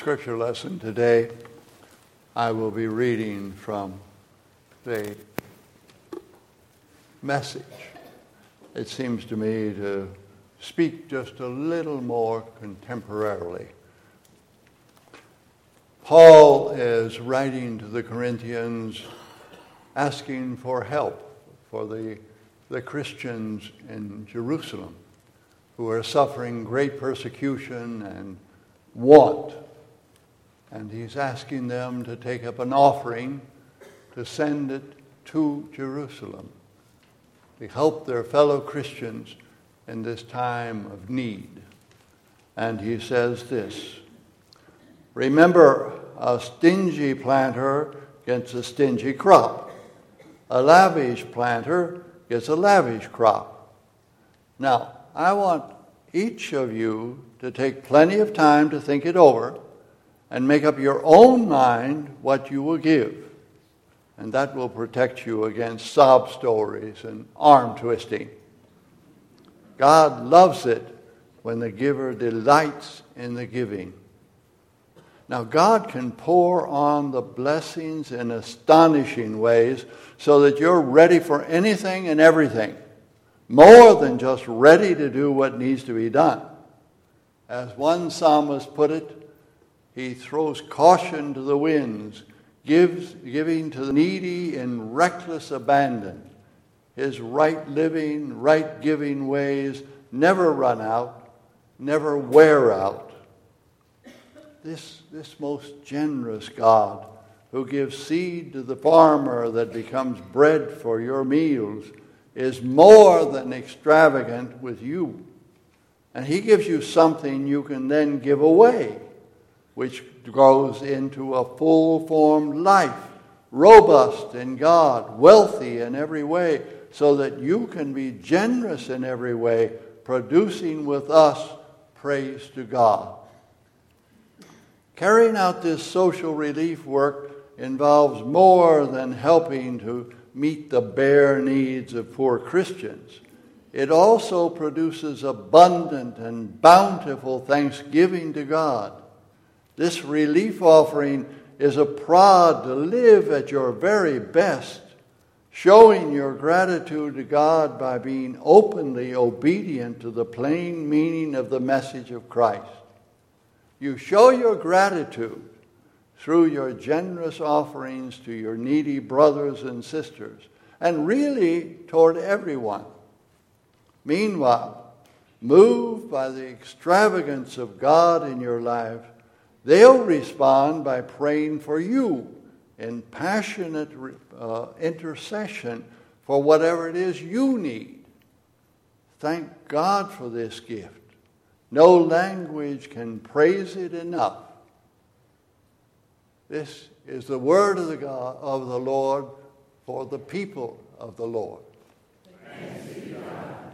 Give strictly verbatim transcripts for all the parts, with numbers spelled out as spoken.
scripture lesson today, I will be reading from the Message. It seems to me to speak just a little more contemporarily. Paul is writing to the Corinthians asking for help for the, the Christians in Jerusalem who are suffering great persecution and want. And he's asking them to take up an offering to send it to Jerusalem to help their fellow Christians in this time of need. And he says this: remember, a stingy planter gets a stingy crop. A lavish planter gets a lavish crop. Now, I want each of you to take plenty of time to think it over and make up your own mind what you will give. And that will protect you against sob stories and arm twisting. God loves it when the giver delights in the giving. Now, God can pour on the blessings in astonishing ways so that you're ready for anything and everything, more than just ready to do what needs to be done. As one psalmist put it, he throws caution to the winds, gives, giving to the needy in reckless abandon. His right living, right giving ways never run out, never wear out. This, this most generous God, who gives seed to the farmer that becomes bread for your meals, is more than extravagant with you. And he gives you something you can then give away, which grows into a full-formed life, robust in God, wealthy in every way, so that you can be generous in every way, producing with us praise to God. Carrying out this social relief work involves more than helping to meet the bare needs of poor Christians. It also produces abundant and bountiful thanksgiving to God. This relief offering is a prod to live at your very best, showing your gratitude to God by being openly obedient to the plain meaning of the message of Christ. You show your gratitude through your generous offerings to your needy brothers and sisters, and really toward everyone. Meanwhile, moved by the extravagance of God in your life, they'll respond by praying for you in passionate uh, intercession for whatever it is you need. Thank God for this gift. No language can praise it enough. This is the word of the God of the Lord for the people of the Lord. Thanks be to God.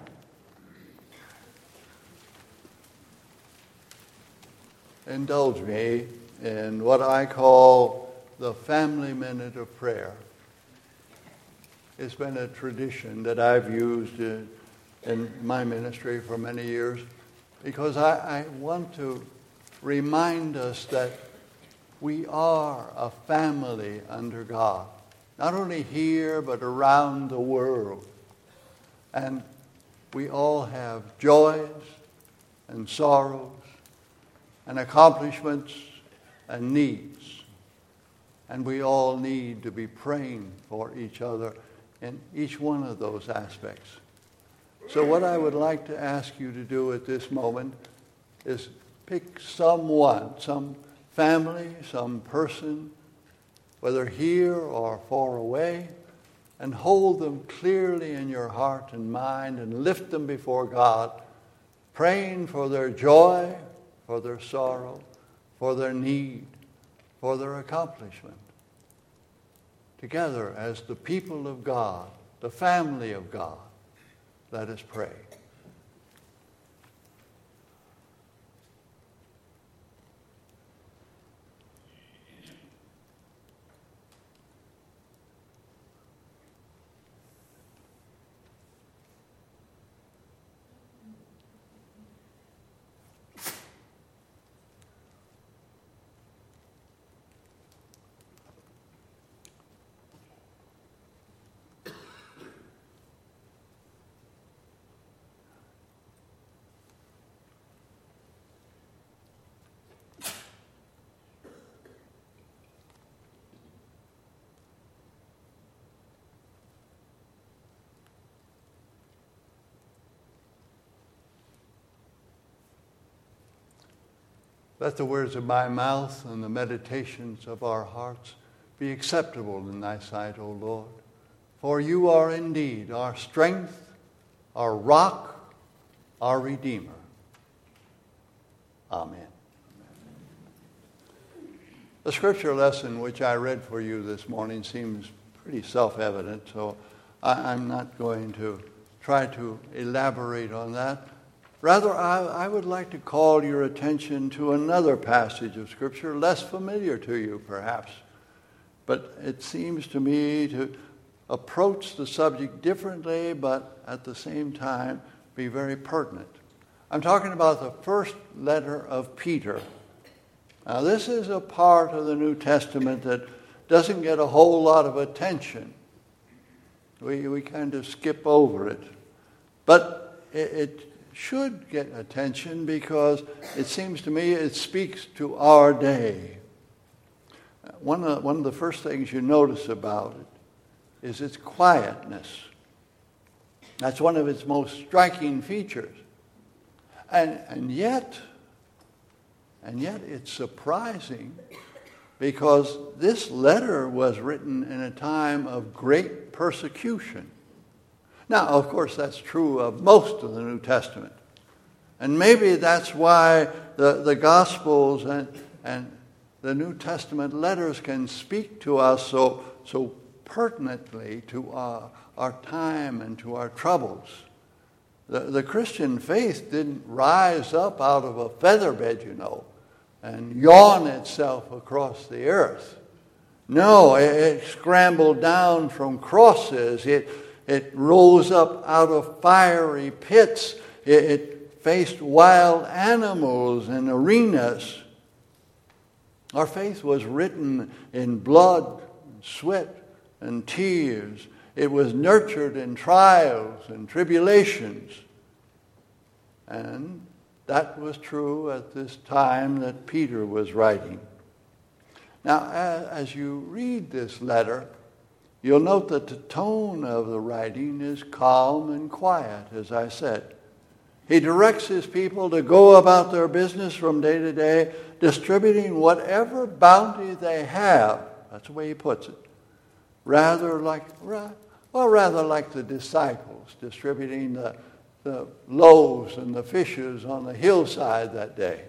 Indulge me in what I call the family minute of prayer. It's been a tradition that I've used in, in my ministry for many years, because I, I want to remind us that we are a family under God, not only here but around the world. And we all have joys and sorrows and accomplishments and needs. And we all need to be praying for each other in each one of those aspects. So what I would like to ask you to do at this moment is pick someone, some family, some person, whether here or far away, and hold them clearly in your heart and mind and lift them before God, praying for their joy, for their sorrow, for their need, for their accomplishment. Together as the people of God, the family of God, let us pray. Let the words of my mouth and the meditations of our hearts be acceptable in thy sight, O Lord. For you are indeed our strength, our rock, our Redeemer. Amen. The scripture lesson which I read for you this morning seems pretty self-evident, so I, I'm not going to try to elaborate on that. Rather, I, I would like to call your attention to another passage of Scripture, less familiar to you perhaps, but it seems to me to approach the subject differently, but at the same time be very pertinent. I'm talking about the first letter of Peter. Now, this is a part of the New Testament that doesn't get a whole lot of attention. We, we kind of skip over it. But it, it should get attention because it seems to me it speaks to our day. One of, one of the first things you notice about it is its quietness. That's one of its most striking features. And, and yet... And yet it's surprising because this letter was written in a time of great persecution. Now, of course, that's true of most of the New Testament. And maybe that's why the, the Gospels and, and the New Testament letters can speak to us so, so pertinently to our, our time and to our troubles. The, the Christian faith didn't rise up out of a feather bed, you know, and yawn itself across the earth. No, it, it scrambled down from crosses. It, it rose up out of fiery pits. It, it faced wild animals in arenas. Our faith was written in blood, sweat, and tears. It was nurtured in trials and tribulations. And that was true at this time that Peter was writing. Now, as you read this letter, you'll note that the tone of the writing is calm and quiet, as I said. He directs his people to go about their business from day to day, distributing whatever bounty they have. That's the way he puts it. Rather like, well, rather like the disciples distributing the, the loaves and the fishes on the hillside that day.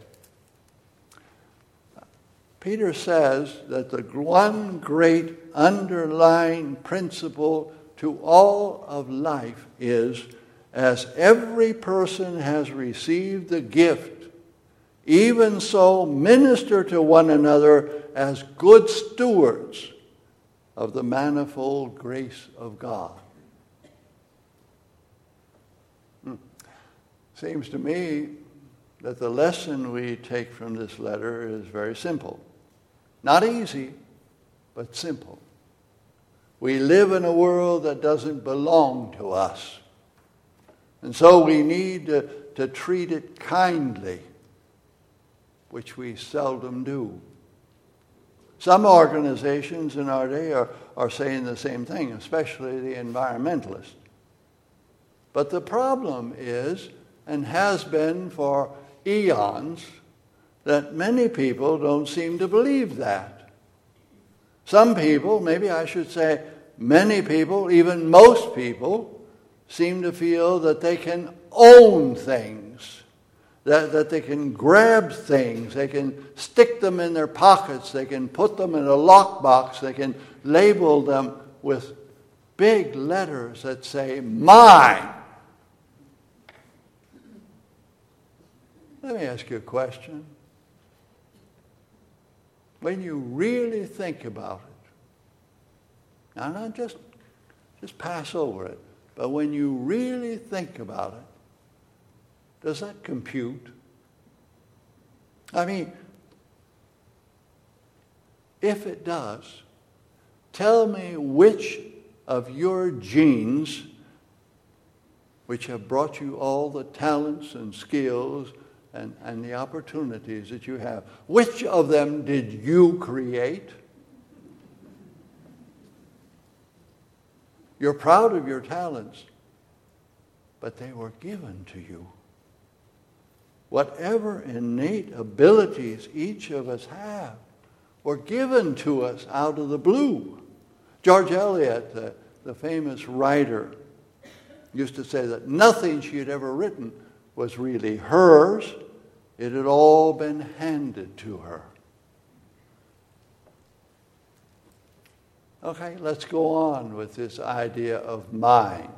Peter says that the one great underlying principle to all of life is, as every person has received the gift, even so minister to one another as good stewards of the manifold grace of God. Hmm. Seems to me that the lesson we take from this letter is very simple. Not easy, but simple. We live in a world that doesn't belong to us. And so we need to, to treat it kindly, which we seldom do. Some organizations in our day are, are saying the same thing, especially the environmentalists. But the problem is, and has been for eons, that many people don't seem to believe that. Some people, maybe I should say many people, even most people, seem to feel that they can own things, that, that they can grab things, they can stick them in their pockets, they can put them in a lockbox, they can label them with big letters that say, mine. Let me ask you a question. When you really think about it, now not just, just pass over it, but when you really think about it, does that compute? I mean, if it does, tell me which of your genes, which have brought you all the talents and skills and, and the opportunities that you have, which of them did you create? You're proud of your talents, but they were given to you. whatever innate abilities each of us have were given to us out of the blue. George Eliot, the, the famous writer, used to say that nothing she had ever written was really hers. It had all been handed to her. Okay, let's go on with this idea of mine.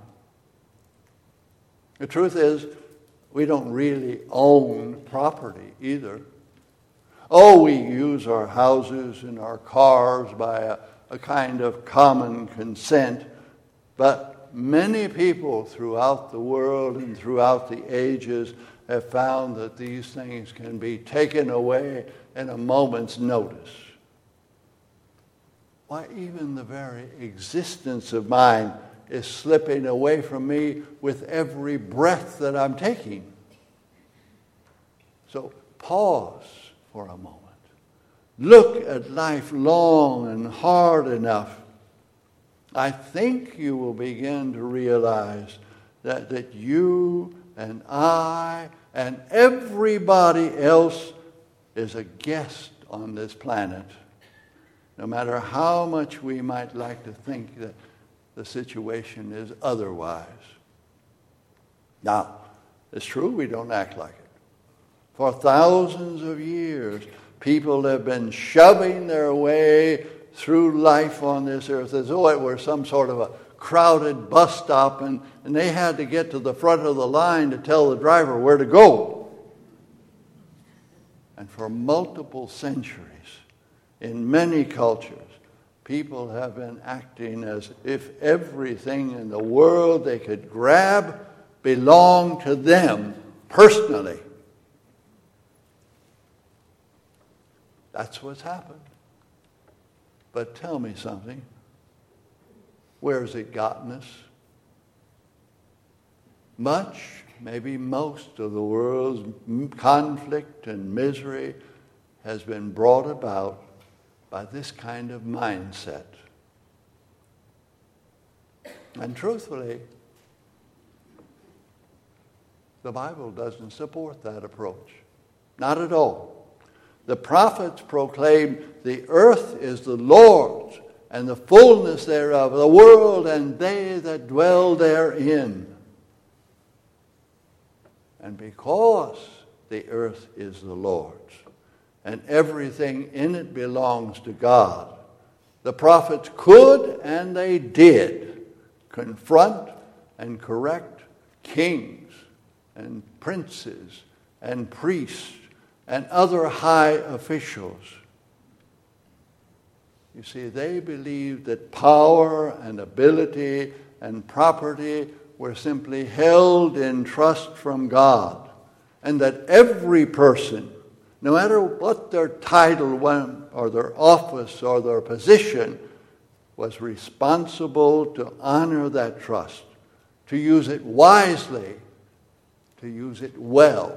The truth is, we don't really own property either. Oh, we use our houses and our cars by a, a kind of common consent, but many people throughout the world and throughout the ages have found that these things can be taken away in a moment's notice. Why, even the very existence of mine is slipping away from me with every breath that I'm taking. So pause for a moment. Look at life long and hard enough. I think you will begin to realize that, that you and I and everybody else is a guest on this planet. No matter how much we might like to think that the situation is otherwise. Now, it's true we don't act like it. For thousands of years, people have been shoving their way through life on this earth as though it were some sort of a crowded bus stop, and, and they had to get to the front of the line to tell the driver where to go. And for multiple centuries, in many cultures, people have been acting as if everything in the world they could grab belonged to them personally. That's what's happened. But tell me something. Where's it gotten us? Much, maybe most of the world's conflict and misery has been brought about by this kind of mindset. And truthfully, the Bible doesn't support that approach. Not at all. The prophets proclaimed the earth is the Lord's and the fullness thereof, the world and they that dwell therein. And because the earth is the Lord's and everything in it belongs to God, the prophets could, and they did, confront and correct kings and princes and priests and other high officials. You see, they believed that power and ability and property were simply held in trust from God, and that every person, no matter what their title or their office or their position, was responsible to honor that trust, to use it wisely, to use it well.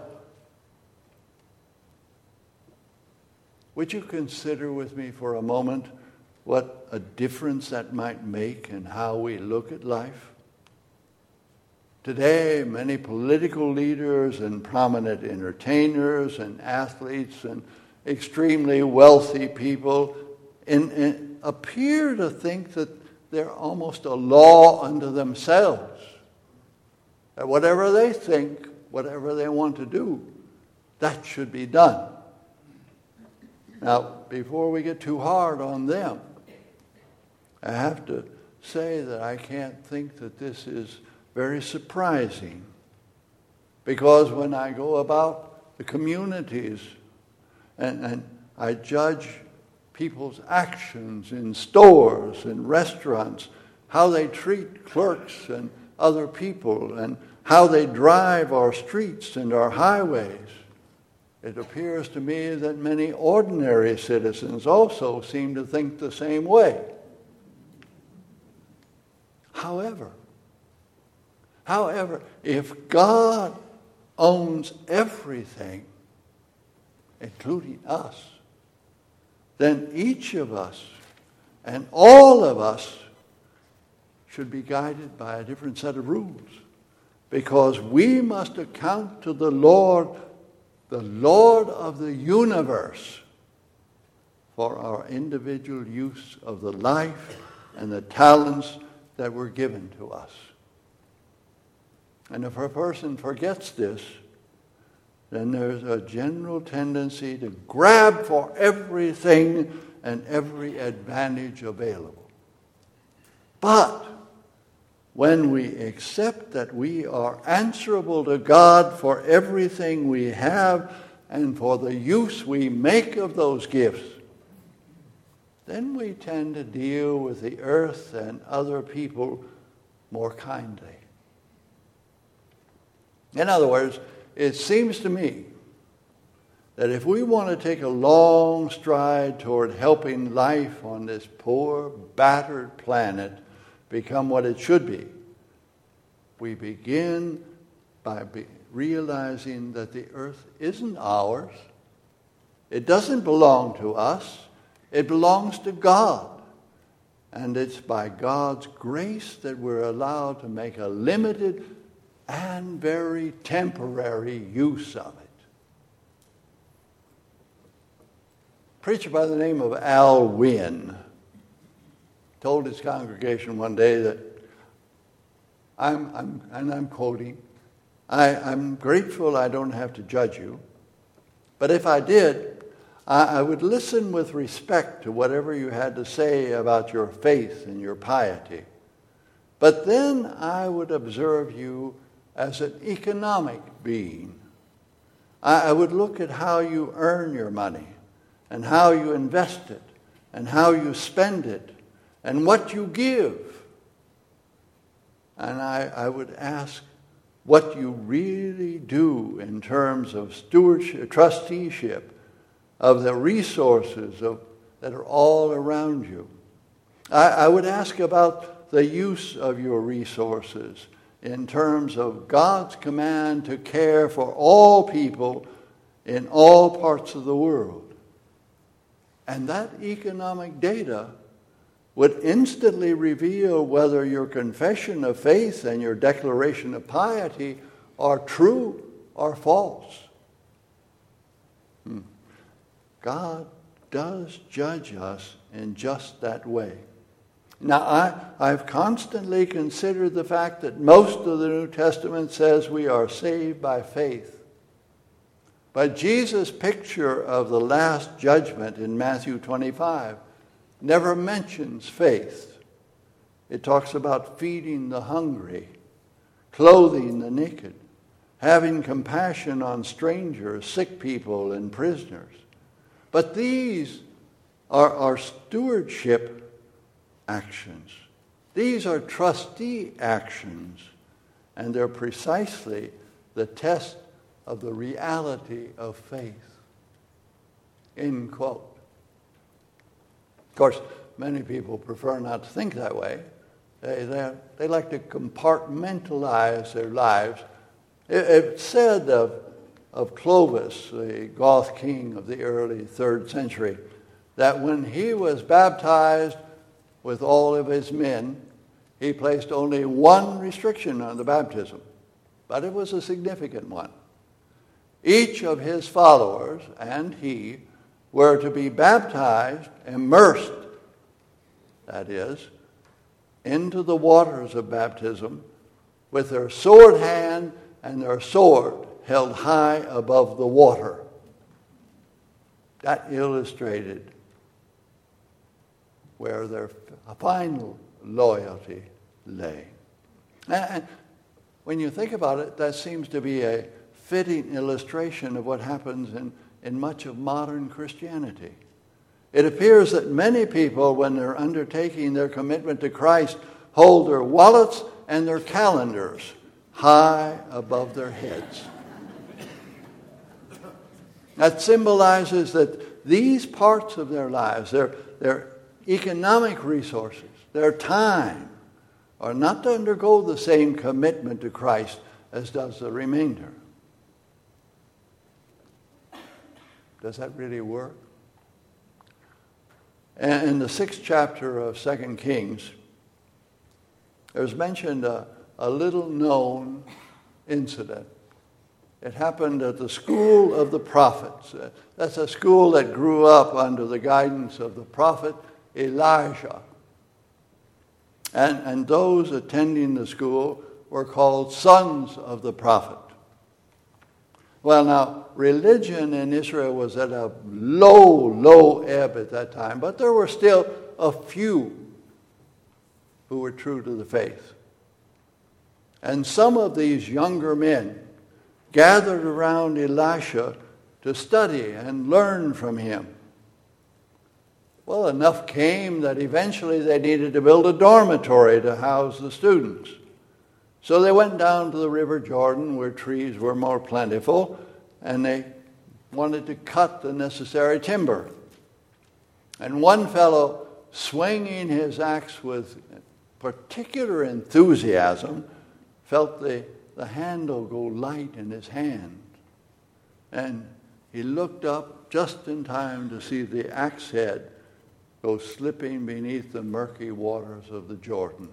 Would you consider with me for a moment what a difference that might make in how we look at life? Today, many political leaders and prominent entertainers and athletes and extremely wealthy people in, in, appear to think that they're almost a law unto themselves. That whatever they think, whatever they want to do, that should be done. Now, before we get too hard on them, I have to say that I can't think that this is very surprising, because when I go about the communities and, and I judge people's actions in stores and restaurants, how they treat clerks and other people, and how they drive our streets and our highways, it appears to me that many ordinary citizens also seem to think the same way. However, however, if God owns everything, including us, then each of us and all of us should be guided by a different set of rules, because we must account to the Lord the Lord of the universe, for our individual use of the life and the talents that were given to us. And if a person forgets this, then there's a general tendency to grab for everything and every advantage available. But when we accept that we are answerable to God for everything we have and for the use we make of those gifts, then we tend to deal with the earth and other people more kindly. In other words, it seems to me that if we want to take a long stride toward helping life on this poor, battered planet become what it should be, we begin by be realizing that the earth isn't ours. It doesn't belong to us. It belongs to God. And it's by God's grace that we're allowed to make a limited and very temporary use of it. A preacher by the name of Al Wynn told his congregation one day that, I'm, I'm, and I'm quoting, I, I'm grateful I don't have to judge you, but if I did, I, I would listen with respect to whatever you had to say about your faith and your piety. But then I would observe you as an economic being. I, I would look at how you earn your money and how you invest it and how you spend it and what you give. And I, I would ask what you really do in terms of stewardship, trusteeship of the resources of, that are all around you. I, I would ask about the use of your resources in terms of God's command to care for all people in all parts of the world. And that economic data would instantly reveal whether your confession of faith and your declaration of piety are true or false. Hmm. God does judge us in just that way. Now, I, I've constantly considered the fact that most of the New Testament says we are saved by faith. But Jesus' picture of the last judgment in Matthew twenty-five never mentions faith. It talks about feeding the hungry, clothing the naked, having compassion on strangers, sick people, and prisoners. But these are our stewardship actions. These are trustee actions, and they're precisely the test of the reality of faith. End quote. Of course, many people prefer not to think that way. They, they, they like to compartmentalize their lives. It, it's said of, of Clovis, the Goth king of the early third century, that when he was baptized with all of his men, he placed only one restriction on the baptism, but it was a significant one. Each of his followers and he were to be baptized, immersed, that is, into the waters of baptism with their sword hand and their sword held high above the water. That illustrated where their final loyalty lay. And when you think about it, that seems to be a fitting illustration of what happens in, in much of modern Christianity. It appears that many people, when they're undertaking their commitment to Christ, hold their wallets and their calendars high above their heads. That symbolizes that these parts of their lives, their, their economic resources, their time, are not to undergo the same commitment to Christ as does the remainder. Does that really work? And in the sixth chapter of Second Kings, there's mentioned a, a little known incident. It happened at the school of the prophets. Uh, that's a school that grew up under the guidance of the prophet Elijah. And, and those attending the school were called sons of the prophet. Well, now, religion in Israel was at a low, low ebb at that time, but there were still a few who were true to the faith. And some of these younger men gathered around Elisha to study and learn from him. Well, enough came that eventually they needed to build a dormitory to house the students. So they went down to the River Jordan where trees were more plentiful, and they wanted to cut the necessary timber. And one fellow, swinging his axe with particular enthusiasm, felt the, the handle go light in his hand. And he looked up just in time to see the axe head go slipping beneath the murky waters of the Jordan.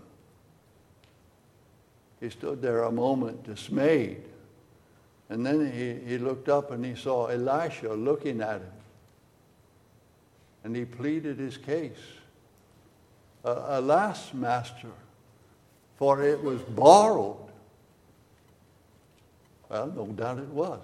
He stood there a moment dismayed. And then he, he looked up and he saw Elisha looking at him. And he pleaded his case. Uh, Alas, master, for it was borrowed. Well, no doubt it was.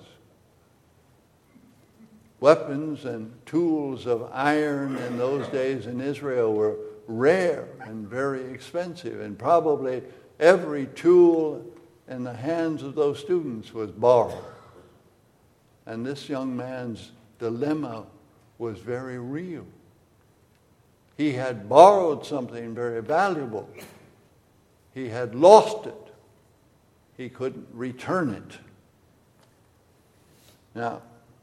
Weapons and tools of iron in those days in Israel were rare and very expensive, and probably every tool in the hands of those students was borrowed. And this young man's dilemma was very real. He had borrowed something very valuable. He had lost it. He couldn't return it. Now,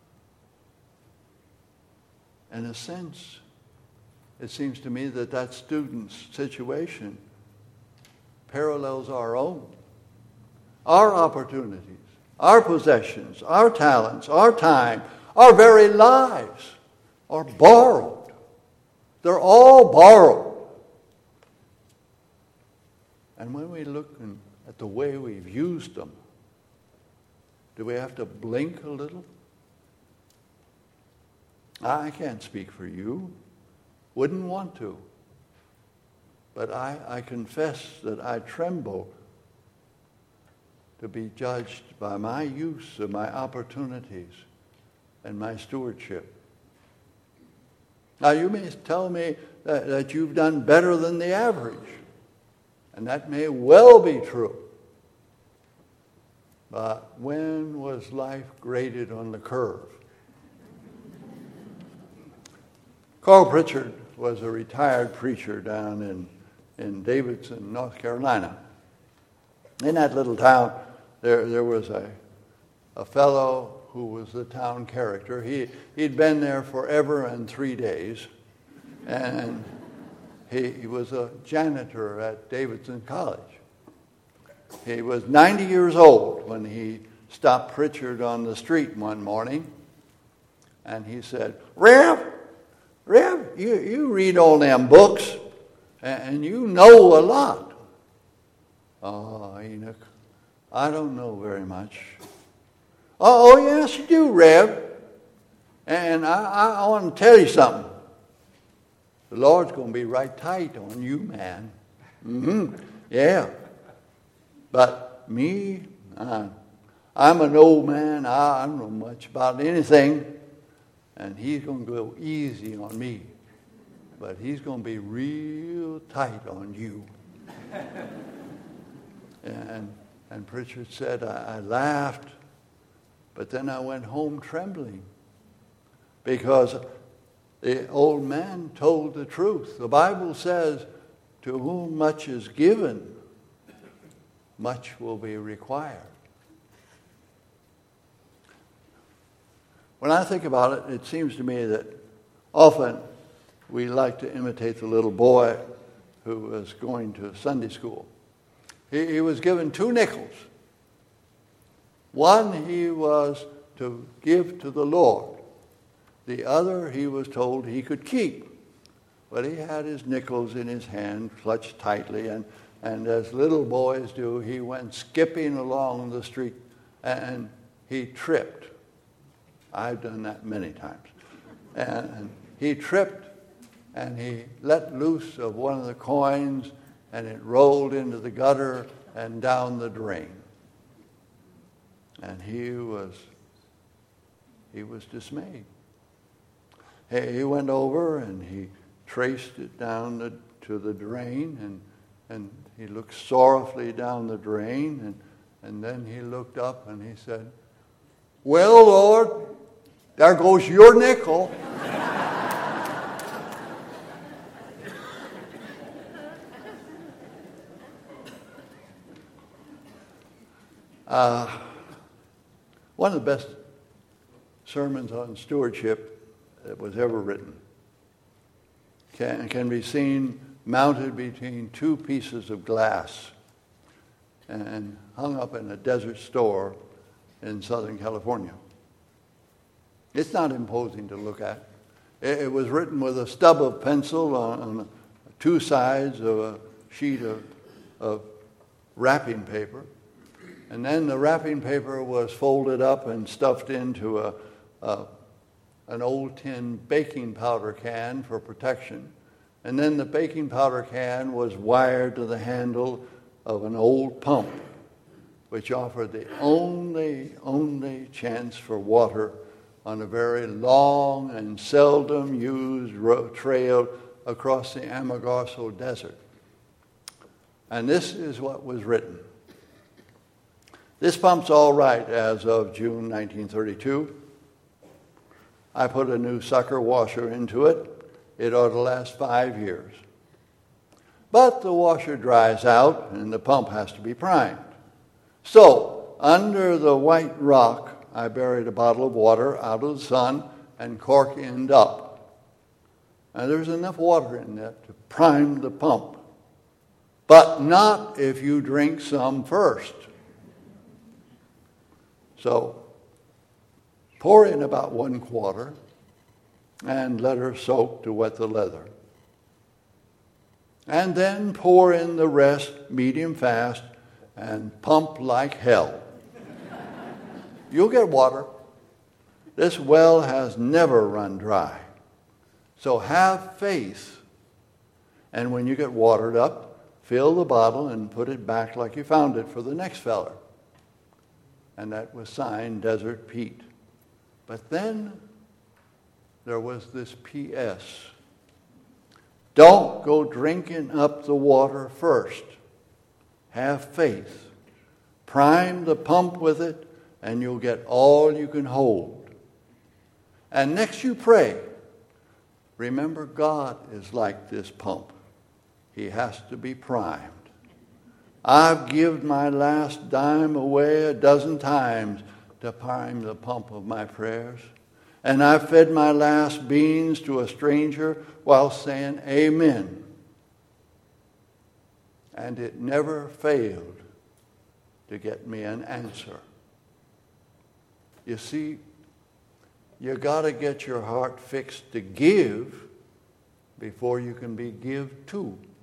in a sense, it seems to me that that student's situation parallels our own. Our opportunities, our possessions, our talents, our time, our very lives are borrowed. They're all borrowed. And when we look at the way we've used them, do we have to blink a little? I can't speak for you. Wouldn't want to. But I, I confess that I tremble to be judged by my use of my opportunities and my stewardship. Now, you may tell me that, that you've done better than the average, and that may well be true. But when was life graded on the curve? Carl Pritchard was a retired preacher down in, in Davidson, North Carolina. In that little town, there, there was a, a fellow who was the town character. He, he'd been there forever and three days, and he, he was a janitor at Davidson College. He was ninety years old when he stopped Pritchard on the street one morning, and he said, Rev, Rev, you, you read all them books, and, and you know a lot. Oh, Enoch, I don't know very much. Oh, oh yes, you do, Rev. And I, I, I want to tell you something. The Lord's going to be right tight on you, man. Mm-hmm. Yeah. But me, uh, I'm an old man. I, I don't know much about anything. And he's going to go easy on me. But he's going to be real tight on you. and, and Pritchard said, I, I laughed. But then I went home trembling. Because the old man told the truth. The Bible says, to whom much is given, much will be required. When I think about it, it seems to me that often we like to imitate the little boy who was going to Sunday school. He, he was given two nickels. One he was to give to the Lord. The other he was told he could keep. But he had his nickels in his hand, clutched tightly, and, and as little boys do, he went skipping along the street, and he tripped. I've done that many times. And, and he tripped, and he let loose of one of the coins, and it rolled into the gutter and down the drain. And he was, he was dismayed. He, he went over and he traced it down the, to the drain, and, and he looked sorrowfully down the drain, and, and then he looked up and he said, "Well, Lord, there goes your nickel." uh, one of the best sermons on stewardship that was ever written can, can be seen mounted between two pieces of glass and hung up in a desert store in Southern California. It's not imposing to look at. It, it was written with a stub of pencil on, on two sides of a sheet of, of wrapping paper. And then the wrapping paper was folded up and stuffed into a, a an old tin baking powder can for protection. And then the baking powder can was wired to the handle of an old pump, which offered the only, only chance for water on a very long and seldom used road trail across the Amargoso Desert. And this is what was written. "This pump's all right as of June nineteen thirty-two. I put a new sucker washer into it. It ought to last five years. But the washer dries out and the pump has to be primed. So, under the white rock, I buried a bottle of water out of the sun and cork end up. And there's enough water in there to prime the pump. But not if you drink some first. So, pour in about one quarter and let her soak to wet the leather. And then pour in the rest medium fast and pump like hell. You'll get water. This well has never run dry. So have faith. And when you get watered up, fill the bottle and put it back like you found it for the next feller." And that was signed Desert Pete. But then there was this P S Don't go drinking up the water first. Have faith. Prime the pump with it, and you'll get all you can hold. And next you pray, remember God is like this pump. He has to be primed. I've given my last dime away a dozen times to prime the pump of my prayers. And I fed my last beans to a stranger while saying amen. And it never failed to get me an answer. You see, you got to get your heart fixed to give before you can be give to.